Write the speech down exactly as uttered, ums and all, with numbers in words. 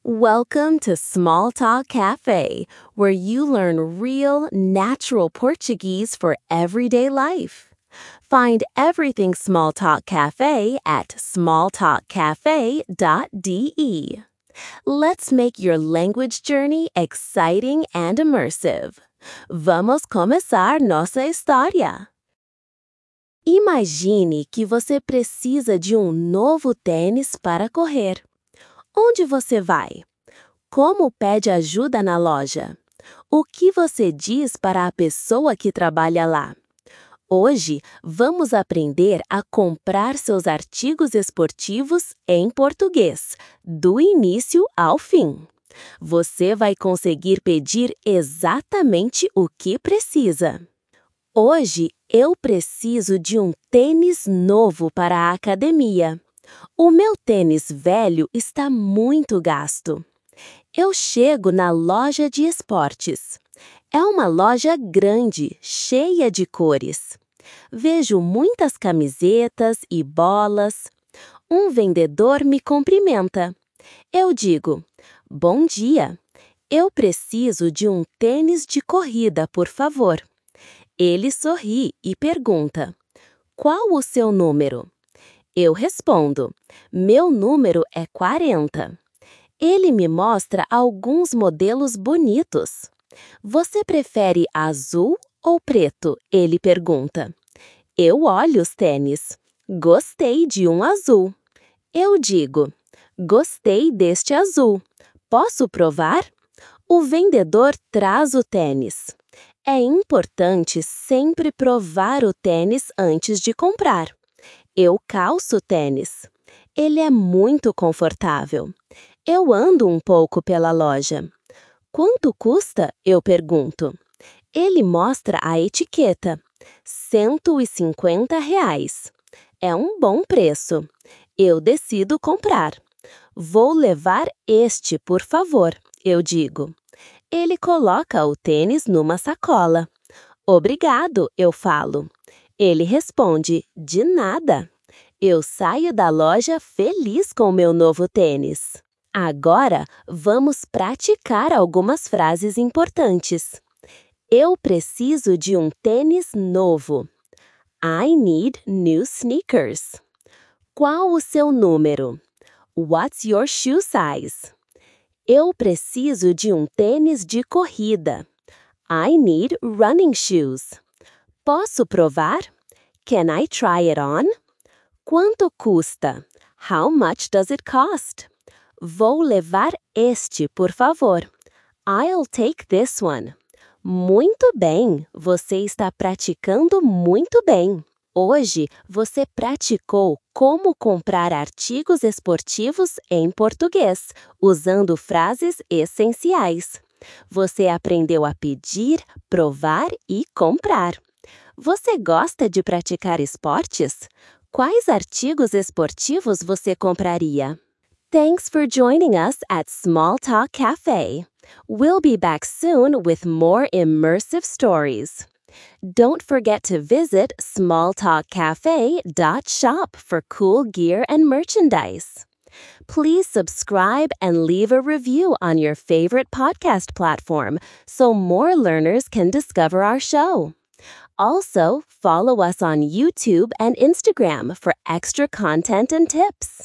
Welcome to Small Talk Cafe, where you learn real, natural Portuguese for everyday life. Find everything Small Talk Cafe at small talk cafe dot d e. Let's make your language journey exciting and immersive. Vamos começar nossa história. Imagine que você precisa de um novo tênis para correr. Onde você vai? Como pede ajuda na loja? O que você diz para a pessoa que trabalha lá? Hoje, vamos aprender a comprar seus artigos esportivos em português, do início ao fim. Você vai conseguir pedir exatamente o que precisa. Hoje, eu preciso de um tênis novo para a academia. O meu tênis velho está muito gasto. Eu chego na loja de esportes. É uma loja grande, cheia de cores. Vejo muitas camisetas e bolas. Um vendedor me cumprimenta. Eu digo: "Bom dia. Eu preciso de um tênis de corrida, por favor." Ele sorri e pergunta: "Qual o seu número?" Eu respondo: "Meu número é quarenta." Ele me mostra alguns modelos bonitos. "Você prefere azul ou preto?" ele pergunta. Eu olho os tênis. Gostei de um azul. Eu digo: "Gostei deste azul. Posso provar?" O vendedor traz o tênis. É importante sempre provar o tênis antes de comprar. Eu calço o tênis. Ele é muito confortável. Eu ando um pouco pela loja. "Quanto custa?" eu pergunto. Ele mostra a etiqueta. cento e cinquenta reais. É um bom preço. Eu decido comprar. "Vou levar este, por favor," eu digo. Ele coloca o tênis numa sacola. "Obrigado," eu falo. Ele responde: "De nada." Eu saio da loja feliz com meu novo tênis. Agora, vamos praticar algumas frases importantes. Eu preciso de um tênis novo. I need new sneakers. Qual o seu número? What's your shoe size? Eu preciso de um tênis de corrida. I need running shoes. Posso provar? Can I try it on? Quanto custa? How much does it cost? Vou levar este, por favor. I'll take this one. Muito bem, você está praticando muito bem. Hoje, você praticou como comprar artigos esportivos em português, usando frases essenciais. Você aprendeu a pedir, provar e comprar. Você gosta de praticar esportes? Quais artigos esportivos você compraria? Thanks for joining us at Small Talk Cafe. We'll be back soon with more immersive stories. Don't forget to visit small talk cafe dot shop for cool gear and merchandise. Please subscribe and leave a review on your favorite podcast platform so more learners can discover our show. Also, follow us on YouTube and Instagram for extra content and tips.